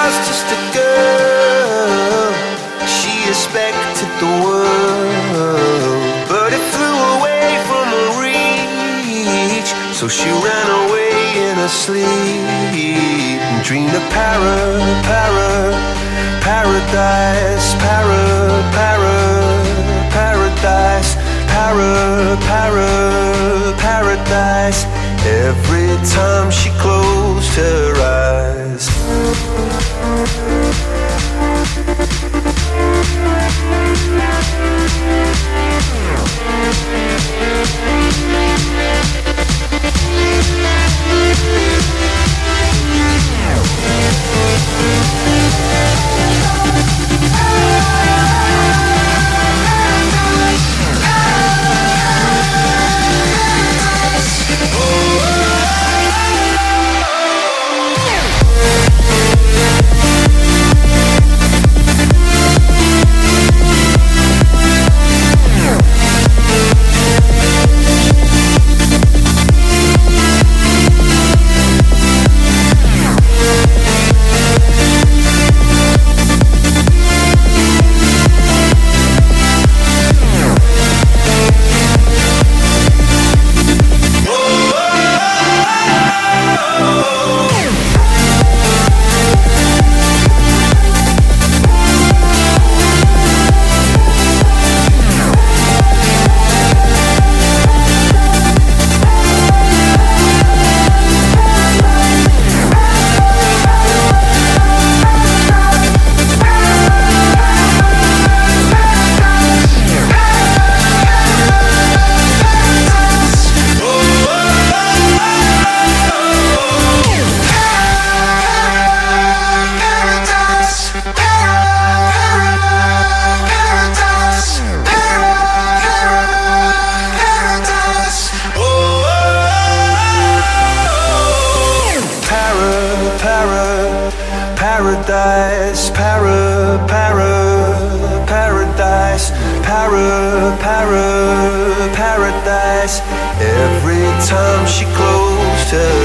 was just a girl. She expected the world, but it flew away from her reach. So she ran away in her sleep and dreamed of paradise, paradise. Every time she closed her eyes. Paradise. Every time she closed her